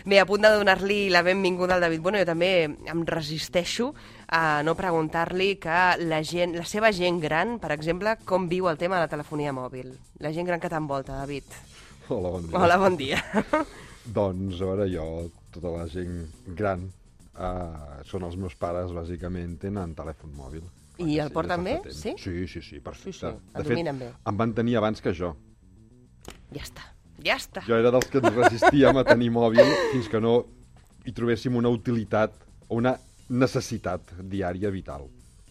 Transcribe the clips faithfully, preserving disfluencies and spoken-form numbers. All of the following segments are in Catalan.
Bé, a punt de donar-li la benvinguda al David Bueno, jo també em resisteixo a no preguntar-li que la gent, la seva gent gran, per exemple, com viu el tema de la telefonia mòbil. La gent gran que t'envolta, David. Hola, bon dia. Hola, bon dia. Doncs, a veure, jo, tota la gent gran, eh, són els meus pares, bàsicament, tenen telèfon mòbil. I el porten bé? Sí? Sí, sí, sí, perfecte. Sí, sí, el de dominen fet, bé. em van tenir abans que jo. Ja està, ja està. Jo era dels que ens resistíem a tenir mòbil fins que no hi trobéssim una utilitat o una necessitat diària vital.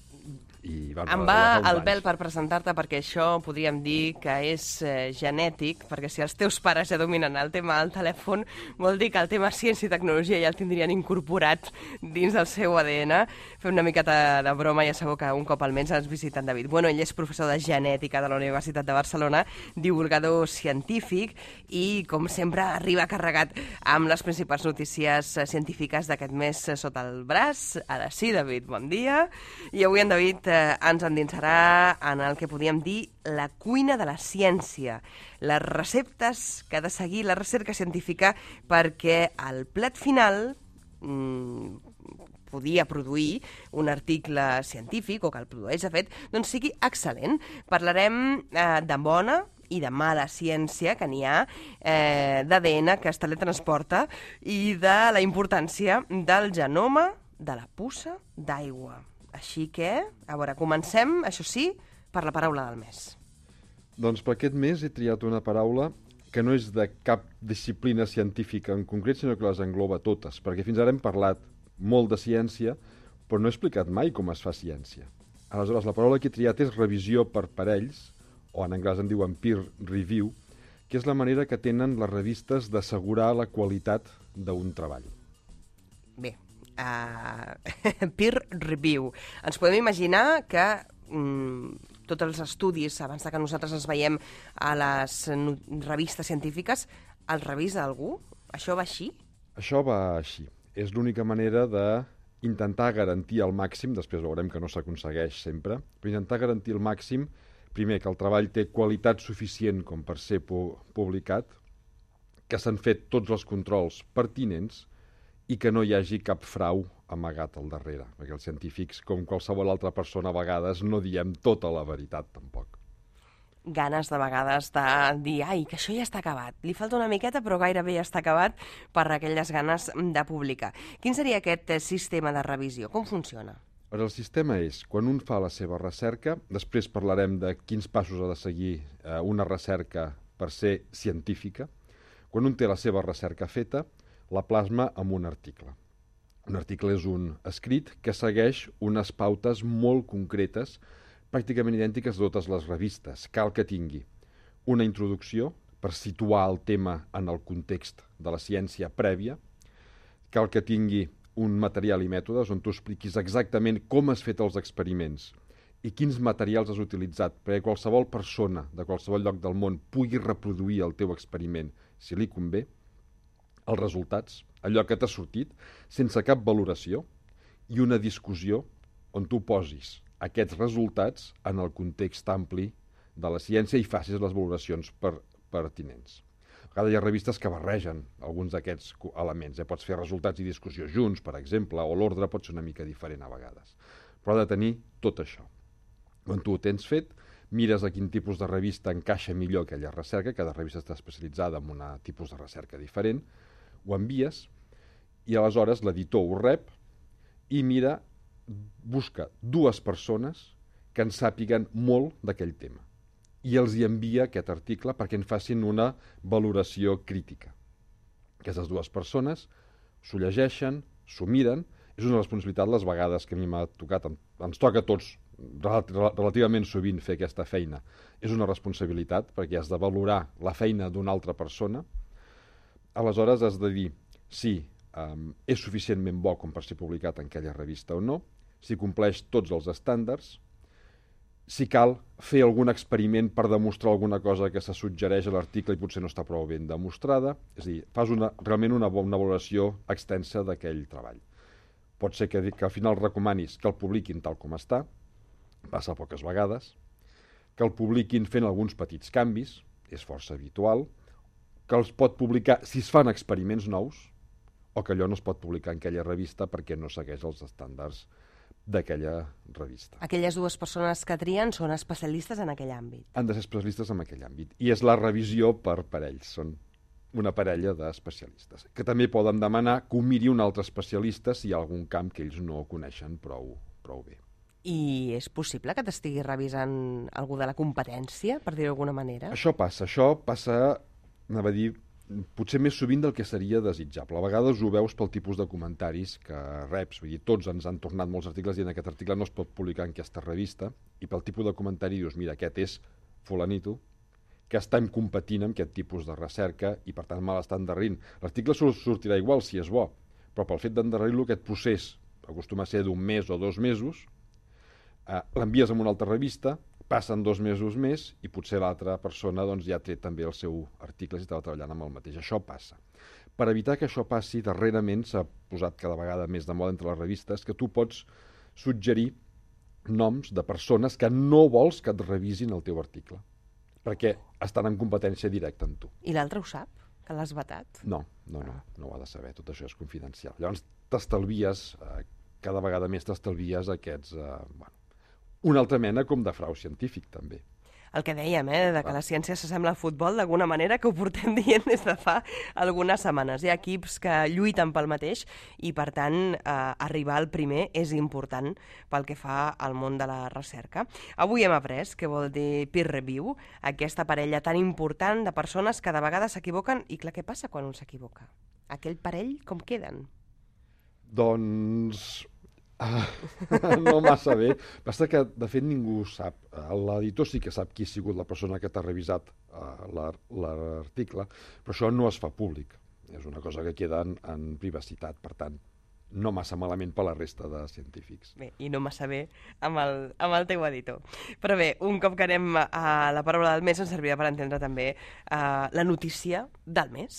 I van Em va el vel per presentar-te perquè això podríem dir que és eh, genètic, perquè si els teus pares ja dominen el tema del telèfon, vol dir que el tema ciència i tecnologia ja el tindrien incorporat dins del seu A D N. Fem una miqueta de broma, ja sabeu que un cop al mes ens visita en David. Bueno, ell és professor de genètica de la Universitat de Barcelona, divulgador científic i, com sempre, arriba carregat amb les principals notícies científiques d'aquest mes sota el braç. Ara sí, David, bon dia. I avui en David eh, ens endinsarà en el que podríem dir la cuina de la ciència, les receptes que ha de seguir la recerca científica perquè el plat final mmm, podia produir un article científic, o que el produeix, de fet, doncs sigui excel·lent. Parlarem eh, de bona i de mala ciència que n'hi ha, eh, d'A D N que es teletransporta i de la importància del genoma de la puça d'aigua. Així que, a veure, comencem, això sí, per la paraula del mes. Doncs per aquest mes he triat una paraula que no és de cap disciplina científica en concret, sinó que les engloba totes, perquè fins ara hem parlat molt de ciència, però no he explicat mai com es fa ciència. Aleshores, la paraula que he triat és revisió per parells, o en anglès en diuen peer review, que és la manera que tenen les revistes d'assegurar la qualitat d'un treball. Bé, Uh, peer review. Ens podem imaginar que mm, tots els estudis, abans que nosaltres els veiem a les revistes científiques, els revisa algú? Això va així? Això va així. És l'única manera d'intentar garantir al màxim, després veurem que no s'aconsegueix sempre, però intentar garantir al màxim, primer, que el treball té qualitat suficient com per ser pu- publicat, que s'han fet tots els controls pertinents i que no hi hagi cap frau amagat al darrere, perquè els científics, com qualsevol altra persona, a vegades no diem tota la veritat, tampoc. Ganes de vegades de dir, ai, que això ja està acabat. Li falta una miqueta, però gairebé ja està acabat per aquelles ganes de publicar. Quin seria aquest sistema de revisió? Com funciona? El sistema és, quan un fa la seva recerca, després parlarem de quins passos ha de seguir eh, una recerca per ser científica, quan un té la seva recerca feta, la plasma amb un article. Un article és un escrit que segueix unes pautes molt concretes, pràcticament idèntiques a totes les revistes. Cal que tingui una introducció per situar el tema en el context de la ciència prèvia, cal que tingui un material i mètodes on tu expliquis exactament com has fet els experiments i quins materials has utilitzat, perquè qualsevol persona de qualsevol lloc del món pugui reproduir el teu experiment, si li convé, els resultats, allò que t'ha sortit, sense cap valoració, i una discussió on tu posis aquests resultats en el context ampli de la ciència i facis les valoracions per, pertinents. A vegades hi ha revistes que barregen alguns d'aquests elements. Eh? Pots fer resultats i discussió junts, per exemple, o l'ordre pot ser una mica diferent a vegades. Però ha de tenir tot això. Quan tu ho tens fet, mires a quin tipus de revista encaixa millor aquella recerca, cada revista està especialitzada en un tipus de recerca diferent, ho envies i aleshores l'editor ho rep i mira, busca dues persones que en sàpiguen molt d'aquell tema i els hi envia aquest article perquè en facin una valoració crítica. Aquestes dues persones s'ho llegeixen, s'ho miren, és una responsabilitat les vegades que a mi m'ha tocat, ens toca a tots relativament sovint fer aquesta feina. És una responsabilitat perquè has de valorar la feina d'una altra persona. Aleshores has de dir si um, és suficientment bo com per ser publicat en aquella revista o no, si compleix tots els estàndards, si cal fer algun experiment per demostrar alguna cosa que se suggereix a l'article i potser no està prou ben demostrada, és a dir, fas una, realment una, una valoració extensa d'aquell treball. Pot ser que, que al final recomanis que el publiquin tal com està, passa poques vegades, que el publiquin fent alguns petits canvis, és força habitual, que els pot publicar si es fan experiments nous, o que allò no es pot publicar en aquella revista perquè no segueix els estàndards d'aquella revista. Aquelles dues persones que trien són especialistes en aquell àmbit. Han de ser especialistes en aquell àmbit. I és la revisió per parells. Són una parella d'especialistes. Que també poden demanar que ho miri un altre especialista si hi ha algun camp que ells no coneixen prou, prou bé. I és possible que t'estigui revisant algú de la competència, per dir-ho d'alguna manera? Això passa. Això passa, anava a dir, potser més sovint del que seria desitjable. A vegades ho veus pel tipus de comentaris que reps. Vull dir, tots ens han tornat molts articles dient que aquest article no es pot publicar en aquesta revista, i pel tipus de comentari dius, mira, aquest és fulanito, que estem competint amb aquest tipus de recerca i, per tant, me l'està endarrerint. L'article sortirà igual si és bo, però pel fet d'endarrerir-lo, aquest procés acostuma a ser d'un mes o dos mesos, eh, l'envies a una altra revista, passen dos mesos més i potser l'altra persona doncs, ja té també el seu article i estava treballant amb el mateix. Això passa. Per evitar que això passi, darrerament s'ha posat cada vegada més de moda entre les revistes que tu pots suggerir noms de persones que no vols que et revisin el teu article, perquè estan en competència directa amb tu. I l'altre ho sap, que l'has vetat? No, no, no, no ho ha de saber, tot això és confidencial. Llavors t'estalvies, eh, cada vegada més t'estalvies aquests... Eh, bueno, una altra mena com de frau científic, també. El que dèiem, eh, de que la ciència s'assembla al futbol, d'alguna manera, que ho portem dient des de fa algunes setmanes. Hi ha equips que lluiten pel mateix i, per tant, eh, arribar al primer és important pel que fa al món de la recerca. Avui hem après què vol dir peer review, aquesta parella tan important de persones que de vegades s'equivoquen. I clar, què passa quan un s'equivoca? Aquell parell, com queden? Doncs... Ah, no massa bé. Basta que, de fet, ningú sap. L'editor sí que sap qui ha sigut la persona que t'ha revisat uh, l'article, però això no es fa públic. És una cosa que queda en, en privacitat, per tant, no massa malament per la resta de científics. Bé, i no massa bé amb el, amb el teu editor. Però bé, un cop que anem a la paraula del mes ens servirà per entendre també uh, la notícia del mes.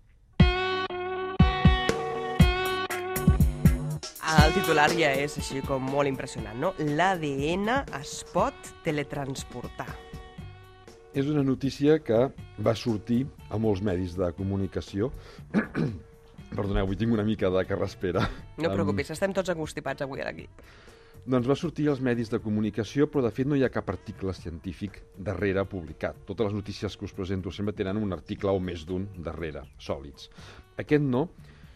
El titular ja és així com molt impressionant, no? L'A D N es pot teletransportar. És una notícia que va sortir a molts medis de comunicació. Perdoneu, avui tinc una mica de carraspera. No et preocupis, um... estem tots angustipats avui a l'equip. Doncs va sortir als medis de comunicació, però de fet no hi ha cap article científic darrere publicat. Totes les notícies que us presento sempre tenen un article o més d'un darrere, sòlids. Aquest no,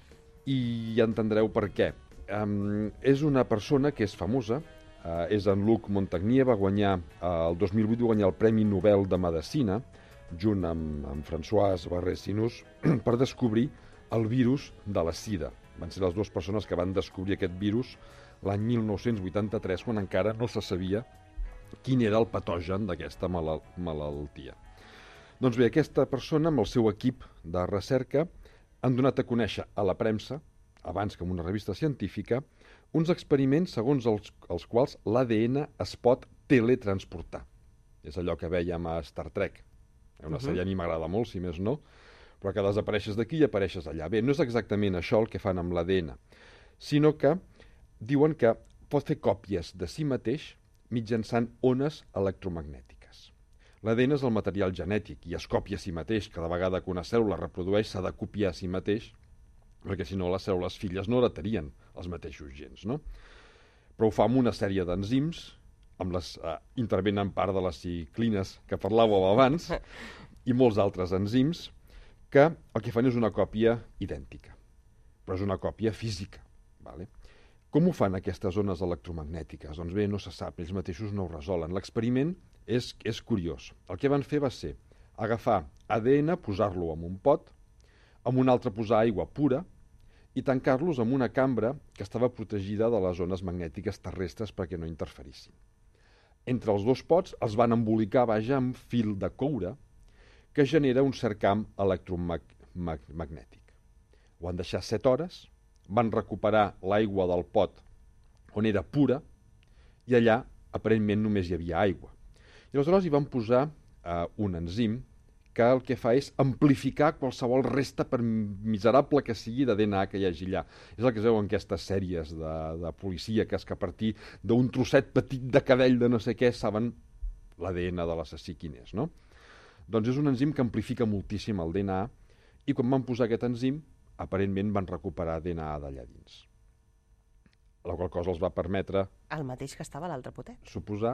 i ja entendreu per què. Um, és una persona que és famosa, uh, és en Luc Montagnier, va guanyar, uh, el dos mil vuit va guanyar el Premi Nobel de Medicina, junt amb, amb François Barré-Sinus, per descobrir el virus de la sida. Van ser les dues persones que van descobrir aquest virus l'any mil nou-cents vuitanta-tres, quan encara no se sabia quin era el patogen d'aquesta malal malaltia. Doncs bé, aquesta persona, amb el seu equip de recerca, han donat a conèixer a la premsa, abans que en una revista científica, uns experiments segons els, els quals l'A D N es pot teletransportar. És allò que vèiem a Star Trek. Una sèrie a mi m'agrada molt, si més no, però que desapareixes d'aquí i apareixes allà. Bé, no és exactament això el que fan amb l'A D N, sinó que diuen que pot fer còpies de si mateix mitjançant ones electromagnètiques. L'A D N és el material genètic i es copia a si mateix. Cada vegada que una cèl·lula reprodueix s'ha de copiar a si mateix, perquè si no les cèl·lules filles no heretarien els mateixos gens, no? Però ho fa amb una sèrie d'enzims, amb les eh, intervenen part de les ciclines que parlàveu abans, i molts altres enzims, que el que fan és una còpia idèntica, però és una còpia física. Vale? Com ho fan aquestes ones electromagnètiques? Doncs bé, no se sap, ells mateixos no ho resolen. L'experiment és, és curiós. El que van fer va ser agafar A D N, posar-lo en un pot, amb un altre posar aigua pura i tancar-los en una cambra que estava protegida de les ones magnètiques terrestres perquè no interferissin. Entre els dos pots els van embolicar, vaja, amb fil de coure que genera un cert camp electromagnètic. Ho van deixar set hores, van recuperar l'aigua del pot on era pura i allà aparentment només hi havia aigua. I aleshores hi van posar eh, un enzim que el que fa és amplificar qualsevol resta, per miserable que sigui, d'A D N A que hi hagi allà. És el que es veu en aquestes sèries de, de policia, que és que a partir d'un trosset petit de cabell de no sé què saben l'A D N de l'assassí quin és, no? Doncs és un enzim que amplifica moltíssim el D N A i quan van posar aquest enzim aparentment van recuperar D N A d'allà dins. La qual cosa els va permetre... El mateix que estava a l'altre potet. Suposar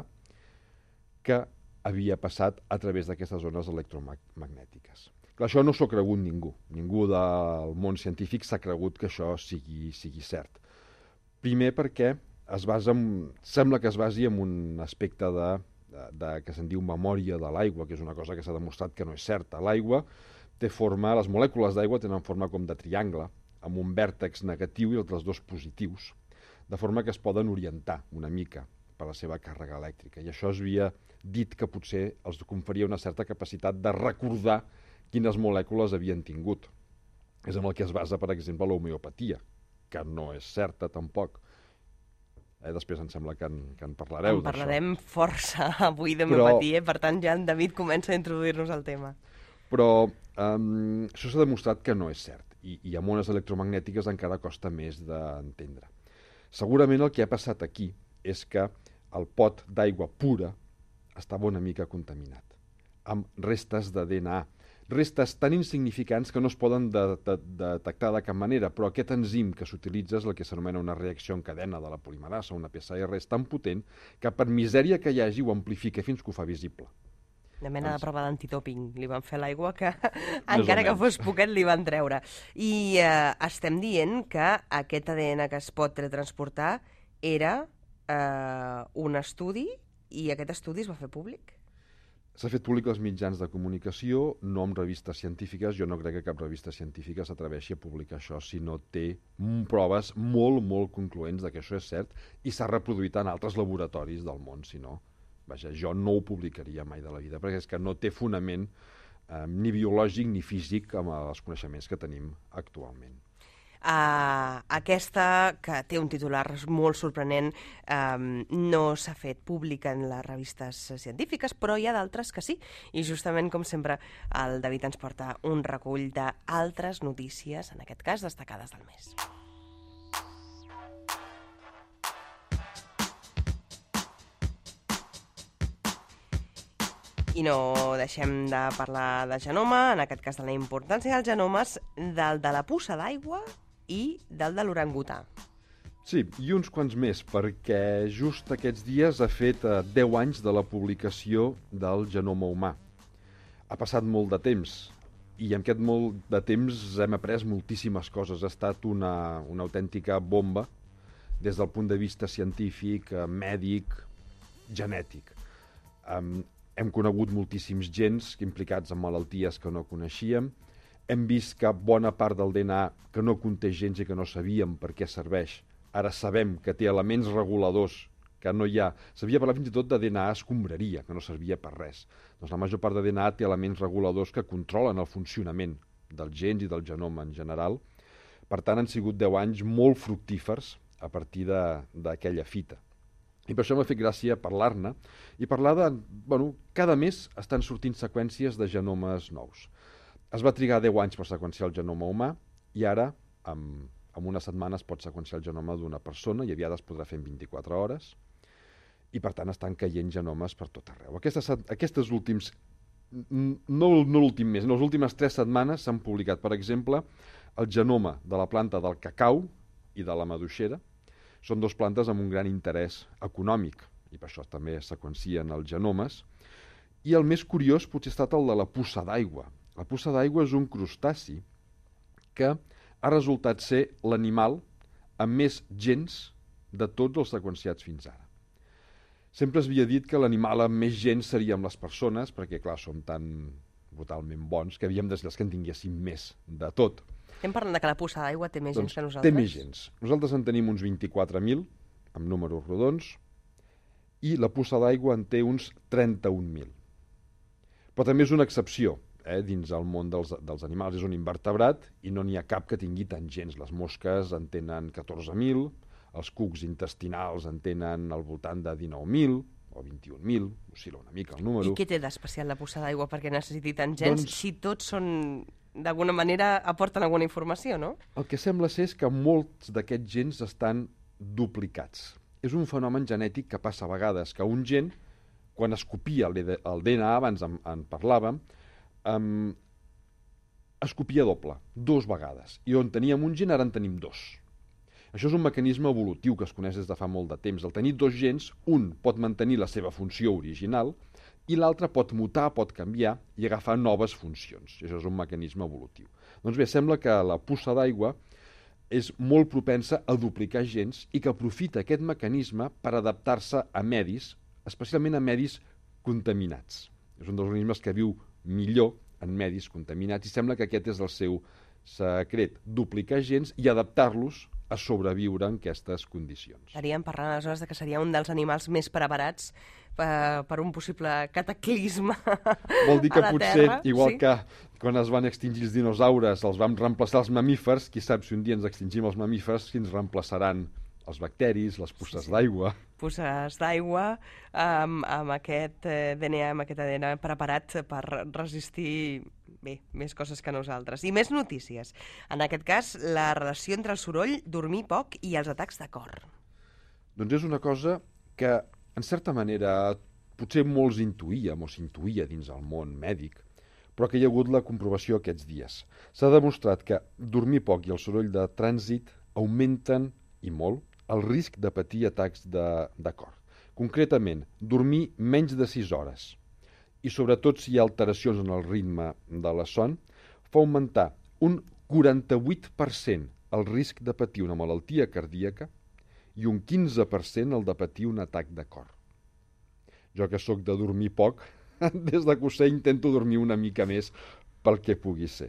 que havia passat a través d'aquestes ones electromagnètiques. Clar, això no s'ho ha cregut ningú. Ningú del món científic s'ha cregut que això sigui, sigui cert. Primer perquè es basa en, sembla que es basi en un aspecte de, de, de que se'n diu memòria de l'aigua, que és una cosa que s'ha demostrat que no és certa. L'aigua té forma, les molècules d'aigua tenen forma com de triangle, amb un vèrtex negatiu i altres dos positius, de forma que es poden orientar una mica per la seva càrrega elèctrica. I això es havia dit que potser els conferia una certa capacitat de recordar quines molècules havien tingut. És en el que es basa, per exemple, l'homeopatia, que no és certa tampoc. Eh, després em sembla que en, que en parlareu d'això. En parlarem força avui d'homeopatia, Però... per tant ja en David comença a introduir-nos al tema. Però um, això s'ha demostrat que no és cert, i, i amb ones electromagnètiques encara costa més d'entendre. Segurament el que ha passat aquí és que el pot d'aigua pura estava una mica contaminat, amb restes de D N A, restes tan insignificants que no es poden de, de, de detectar de cap manera, però aquest enzim que s'utilitza és el que s'anomena una reacció en cadena de la polimerasa, una P C R, és tan potent que per misèria que hi hagi ho amplifica fins que ho fa visible. Una mena de prova d'antidoping. Li van fer l'aigua que, encara que fos poquet, li van treure. I eh, estem dient que aquest A D N que es pot teletransportar era eh, un estudi, i aquest estudi es va fer públic? S'ha fet públic als mitjans de comunicació, no amb revistes científiques. Jo no crec que cap revista científica s'atreveixi a publicar això si no té proves molt, molt concloents de que això és cert i s'ha reproduït en altres laboratoris del món, si no. Vaja, jo no ho publicaria mai de la vida, perquè és que no té fonament eh, ni biològic ni físic amb els coneixements que tenim actualment. Uh, aquesta, que té un titular molt sorprenent, um, no s'ha fet pública en les revistes científiques, però hi ha d'altres que sí. I justament, com sempre, el David ens porta un recull d'altres notícies, en aquest cas destacades del mes. I no deixem de parlar de genoma, en aquest cas de la importància dels genomes, del de la puça d'aigua i del de l'orangutà. Sí, i uns quants més, perquè just aquests dies ha fet eh, deu anys de la publicació del genoma humà. Ha passat molt de temps, i en aquest molt de temps hem après moltíssimes coses. Ha estat una, una autèntica bomba des del punt de vista científic, eh, mèdic, genètic. Um, Hem conegut moltíssims gens implicats en malalties que no coneixíem. Hem vist que bona part del D N A que no conté gens i que no sabíem per què serveix, ara sabem que té elements reguladors que no hi ha. S'havia parlat fins i tot de D N A escombraria, que no servia per res. Doncs la major part de D N A té elements reguladors que controlen el funcionament dels gens i del genoma en general. Per tant, han sigut deu anys molt fructífers a partir d'aquella fita. I per això m'ha fet gràcia parlar-ne i parlar de... Bueno, cada mes estan sortint seqüències de genomes nous. Es va trigar deu anys per seqüenciar el genoma humà i ara, en, en una setmana, es pot seqüenciar el genoma d'una persona i aviat es podrà fer en vint-i-quatre hores i, per tant, estan caient genomes per tot arreu. Aquestes, aquestes últims... No, no l'últim mes, en les últimes tres setmanes s'han publicat, per exemple, el genoma de la planta del cacau i de la maduixera. Són dues plantes amb un gran interès econòmic, i per això també es seqüencien els genomes. I el més curiós potser ha estat el de la puça d'aigua. La puça d'aigua és un crustaci que ha resultat ser l'animal amb més gens de tots els seqüenciats fins ara. Sempre es havia dit que l'animal amb més gens seríem les persones, perquè, clar, som tan brutalment bons que havíem de ser els que en tinguéssim més de tot. Estem parlant de que la puça d'aigua té més doncs gens que nosaltres? Té més gens. Nosaltres en tenim uns vint-i-quatre mil, amb números rodons, i la puça d'aigua en té uns trenta-un mil. Però també és una excepció, eh, dins el món dels, dels animals. És un invertebrat i no n'hi ha cap que tingui tant gens. Les mosques en tenen catorze mil, els cucs intestinals en tenen al voltant de dinou mil, o vint-i-un mil, oscil·la una mica el número. I què té d'especial la puça d'aigua perquè necessiti tant gens, doncs... si tots són... d'alguna manera aporten alguna informació, no? El que sembla ser és que molts d'aquests gens estan duplicats. És un fenomen genètic que passa a vegades, que un gen, quan es copia el D N A, abans en, en parlàvem, um, es copia doble, dos vegades. I on teníem un gen, ara en tenim dos. Això és un mecanisme evolutiu que es coneix des de fa molt de temps. Al tenir dos gens, un pot mantenir la seva funció original i l'altre pot mutar, pot canviar i agafar noves funcions. I això és un mecanisme evolutiu. Doncs bé, sembla que la puça d'aigua és molt propensa a duplicar gens i que aprofita aquest mecanisme per adaptar-se a medis, especialment a medis contaminats. És un dels organismes que viu millor en medis contaminats i sembla que aquest és el seu secret, duplicar gens i adaptar-los a sobreviure en aquestes condicions. Estaríem parlant aleshores de que seria un dels animals més preparats per, per un possible cataclisme Vol dir que a la potser, Terra. igual Sí. que quan es van extingir els dinosaures, els vam reemplaçar els mamífers, qui sap si un dia ens extingim els mamífers, si ens reemplaçaran els bacteris, les puces Sí, sí. d'aigua. Puces d'aigua amb, amb aquest eh, D N A, amb aquest A D N preparat per resistir bé, més coses que nosaltres. I més notícies. En aquest cas, la relació entre el soroll, dormir poc i els atacs de cor. Doncs és una cosa que, en certa manera, potser molts intuïem o s'intuïa dins el món mèdic, però que hi ha hagut la comprovació aquests dies. S'ha demostrat que dormir poc i el soroll de trànsit augmenten, i molt, el risc de patir atacs de, de cor. Concretament, dormir menys de sis hores i sobretot si hi ha alteracions en el ritme de la son, fa augmentar un quaranta-vuit per cent el risc de patir una malaltia cardíaca i un quinze per cent el de patir un atac de cor. Jo que sóc de dormir poc, des de que ho sé intento dormir una mica més pel que pugui ser.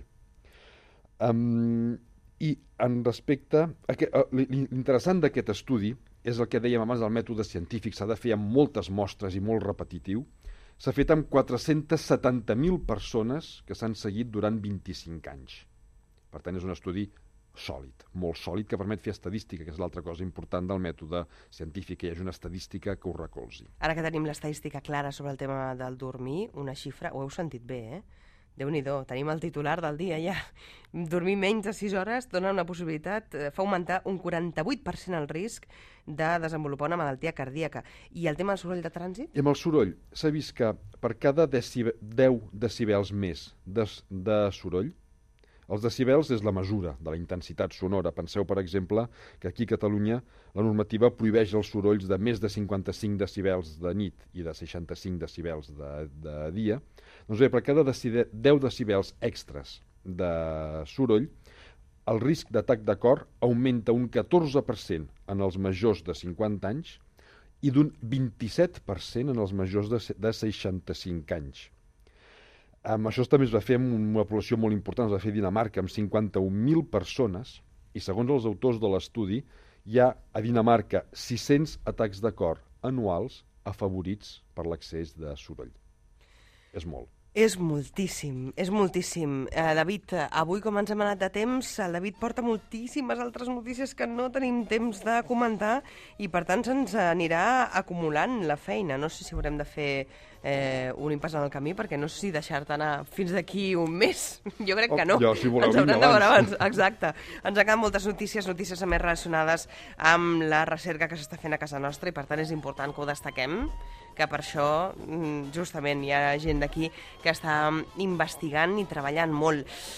Um, I en respecte... L'interessant d'aquest estudi és el que dèiem abans del mètode científic, s'ha de fer amb moltes mostres i molt repetitiu. S'ha fet amb quatre-cents setanta mil persones que s'han seguit durant vint-i-cinc anys. Per tant, és un estudi sòlid, molt sòlid, que permet fer estadística, que és l'altra cosa important del mètode científic, que hi hagi una estadística que ho recolzi. Ara que tenim l'estadística clara sobre el tema del dormir, una xifra, ho heu sentit bé, eh? Déu-n'hi-do, tenim el titular del dia ja. Dormir menys de sis hores dona una possibilitat, fa augmentar un quaranta-vuit per cent el risc de desenvolupar una malaltia cardíaca. I el tema del soroll de trànsit? I amb el soroll, s'ha vist que per cada decibe, deu decibels més de, de soroll, els decibels és la mesura de la intensitat sonora. Penseu, per exemple, que aquí a Catalunya la normativa prohibeix els sorolls de més de cinquanta-cinc decibels de nit i de seixanta-cinc decibels de, de dia. Doncs bé, per cada decide, deu decibels extras de soroll, el risc d'atac de cor augmenta un catorze per cent en els majors de cinquanta anys i d'un vint-i-set per cent en els majors de, de seixanta-cinc anys. Amb això també es va fer amb una població molt important, es va fer a Dinamarca amb cinquanta-un mil persones i segons els autors de l'estudi hi ha a Dinamarca sis-cents atacs de cor anuals afavorits per l'excés de soroll. És molt. És moltíssim, és moltíssim. Eh, David, avui com ens hem anat de temps, el David porta moltíssimes altres notícies que no tenim temps de comentar i per tant se'ns anirà acumulant la feina. No sé si haurem de fer eh, un impàs en el camí perquè no sé si deixar-te anar fins d'aquí un mes. Jo crec que no. Oh, jo, si voleu, ens haurem vinga, de veure abans. abans. Exacte. Ens acaben moltes notícies, notícies més relacionades amb la recerca que s'està fent a casa nostra i per tant és important que ho destaquem, que per això justament hi ha gent d'aquí que està investigant i treballant molt.